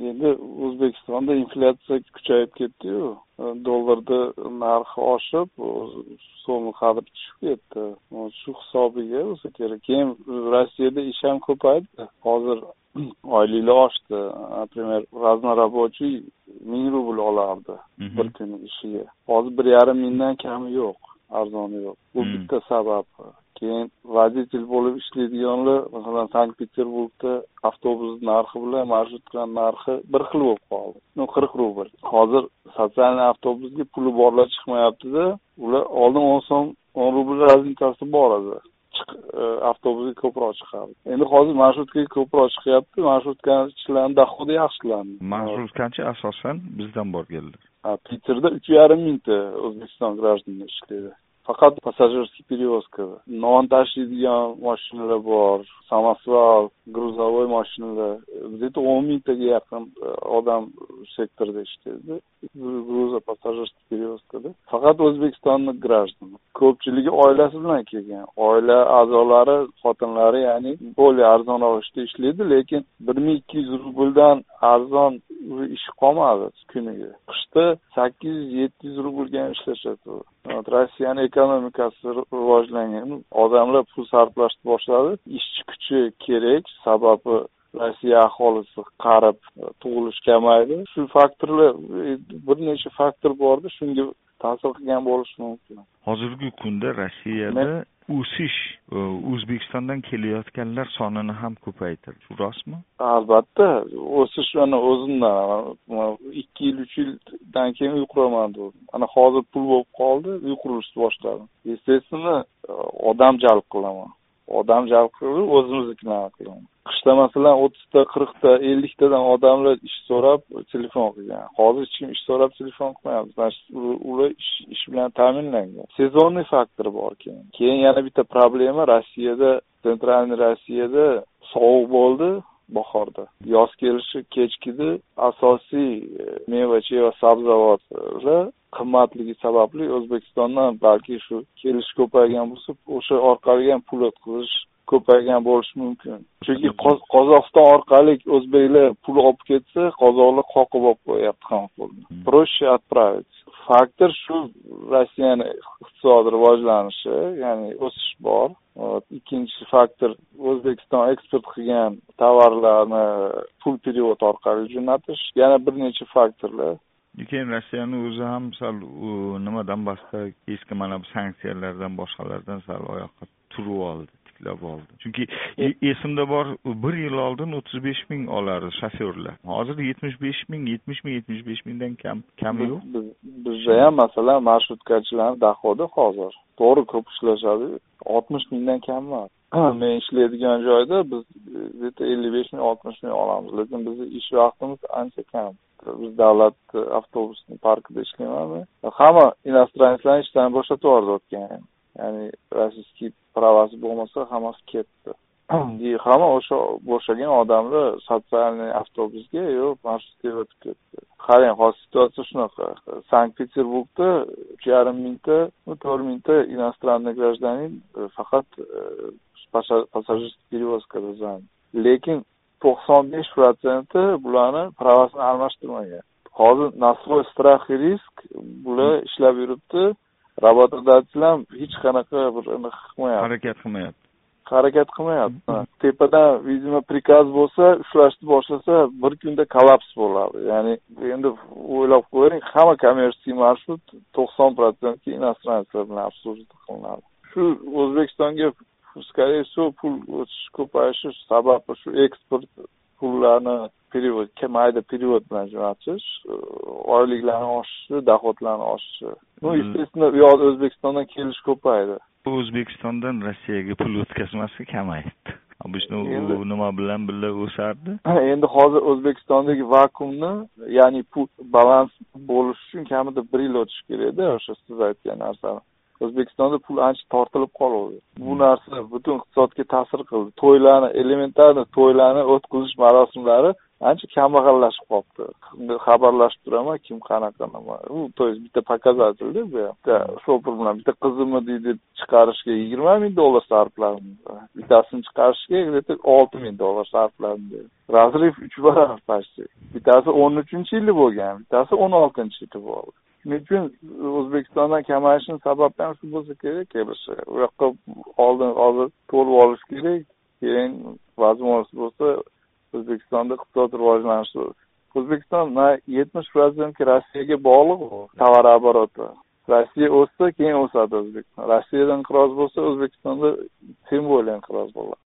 Endi O'zbekistonda inflyatsiya kuchayib ketdi-yu, dollarda narxi oshib, so'm qadri tushib ketdi. Shu hisobiga bo'lsa kerak. Keyin Rossiyada ish ham ko'paydi. Hozir oyliklar oshdi. Например, raznорабочий 1000 rubl olardi bir kun ishiga. Hozir 1,5 mingdan kami yo'q, arzoni yo'q. Bu bitta sabab. Keyin водитель bo'lib ishlaydiganlar, masalan, Sankt-Peterburgda avtobus narxi bilan marshrutka narxi bir xil bo'lib qoldi. 40 rubl. Hozir sotsialniy avtobusga puli borlar chiqmayapti-da, ular oldin 10 so'm 10 rubl raznikasi bor edi. Avtobusga ko'proq chiqadi. Endi hozir marshrutkaga ko'proq chiqyapti. Marshrutkaning ishlarining dohodi yaxshilandi. Marshrutkachi asosan bizdan borganlar. Piterda 3,5 mingta O'zbekiston gраждане ishlaydi. Faqat passajirskiy перевозкада. Non tashiydigan mashinalar bor, samosval, грузовой mashinalar. Где-то 10 mingtaga yaqin odam sektorda ishlaydi. Груза passajirskiy перевозкада. Faqat O'zbekistonning gраждане. Ko'pchiligi oilasi bilan kelgan. Oila a'zolari, xotinlari, ya'ni bo'lib arzonroq ishlaydi, lekin 1200 rubldan arzon ish qolmadi kuniga. Qishda 800-700 rublga ishlashadi. Rossiyaning ekonomikasi rivojlangan. Odamlar pul sarflashni boshladi. Ishchi kuchi kerak, sababi Rossiya aholisi qarib, tug'ilish kamaydi. Shu faktorlar, bir necha faktor bordi, shunga ta'sir qilgan bo'lishi mumkin. Hozirgi kunda Rossiyada o'sish O'zbekistondan kelayotganlar sonini ham ko'paytirdi. Shu rostmi? Albatta, o'sish ana o'zimdan 2 yil, 3 yildan keyin uy quraman. Ana hozir pul bo'lib qoldi, uy qurishni boshladim. Естественно, odam jalb qilaman. Odam jalb qilib o'zimiznikilarni qilaman. Qishda masalan 30 ta, 40 ta, 50 tadan odamlar ish so'rab telefon qilgan. Hozir hech kim ish so'rab telefon qilmayapti. Ular ish bilan ta'minlangan. Sezonniy faktor bor keyin. Keyin yana bitta problema Rossiyada, Sentralniy Rossiyada sovuq bo'ldi. Bahorda yoz kelishi kechkidi, asosiy meva-cheva sabzavotlar qimmatligi sababli O'zbekistondan balki shu kelish ko'paygan bo'lsa, o'sha orqali ham pul o'tkazish ko'paygan bo'lishi mumkin. Chunki Qozog'iston orqali o'zbeklar pul olib ketsa, qozoqlar qoqib olib qo'yapti ham pulni. Proще отправить. Faktor shu Rossiyaning iqtisodiy rivojlanishi, ya'ni o'sish bor. Ikkinchi faktor O'zbekiston eksport qilgan tovarlarni pul perevod orqali jo'natish. Yana bir necha faktorlar. Lekin Rossiyaning o'zi ham sal nimadan boshqa eski mana bu sanksiyalardan boshqalardan sal oyoqqa turib oldi. Oldi. Chunki esimda bor 1 yil oldin 35 ming olardi shofyorlar. Hozir 75 ming, 70 ming, 75 mingdan kam yo'q. Bizda ham masalan marshutkachilarning dohodi hozir to'g'ri ko'p ishlashadi, 60 mingdan kam emas. Men ishlaydigan joyda biz 55 ming, 60 ming olamiz, lekin bizning ish vaqtimiz ancha kam. Biz davlat avtobusning parkida ishlayman. Hamma inostranslarni ishdan bo'shatib yubordi. Ya'ni rossiyskiy pravasi bo'lmasa hammasi ketdi. Hamma o'sha bo'shagan odamlar sotsialniy avtobusga yo'q, marshrutka o'tib ketdi. Qarang, hozir situatsiya shunaqa. Sankt-Peterburgda 3,5 mingta, 4 mingta иностранный гражданин faqat passajirskiy перевозкада zanjir. Lekin 95% bularni pravasini almashtirmagan. Hozir настрой страх и риск bular ishlab yuribdi. Работодателlar hech qanaqa bir harakat qilmayapti. Tepadan, видимо, prikaz bo'lsa, ushlashni boshlasa, bir kunda kollaps bo'ladi. Ya'ni endi o'ylab ko'ring, hamma kommersiy marshrut 90% inostranslar bilan обслуживать qilinadi. Shu O'zbekistonga скорее всего pul o'tish ko'payishi sababi shu eksport pullarni perevod, mayda perevod bilan jo'natish, oyliklarning oshishi, dohodlarning oshishi. Естественно, u yoq O'zbekistondan kelish ko'paydi. O'zbekistondan Rossiyaga pul o'tkazmasi kamaydi. Obishno u nima bilan birga o'sardi? Endi hozir O'zbekistondagi vakuumni, ya'ni pul balans bo'lish uchun kamida 1 yil o'tish kerak-da, o'sha siz aytgan narsani. O'zbekistonda pul ancha tortilib qoldi. Bu narsa butun iqtisodga ta'sir qildi. To'ylarni, elementarni to'ylarni o'tkazish marosimlari ancha kambag'allashib qolibdi. Xabarlashib turaman, kim qanaqa nima. To есть bitta показательda bu yerda shofir bilan bitta qizimni deydi chiqarishga $20,000 sarfladim. Bittasini chiqarishga $6,000 sarfladim dedi. Razriv 3 barobar почти. Bittasi 13-yili bo'lgan, bittasi 16-yili bo'ldi. Shuning uchun O'zbekistondan kamayishning sababi ham shu bo'lsa kerak, kelishi. U yoqqa oldin hozir to'lib olish kerak, keyin возможность bo'lsa O'zbekistonda iqtisod rivojlanishi. O'zbekiston 70% Rossiyaga bog'liq tovar oboroti. Rossiya o'ssa, keyin o'sadi O'zbekiston. Rossiyadan inqiroz bo'lsa, O'zbekistonda tем более inqiroz bo'ladi.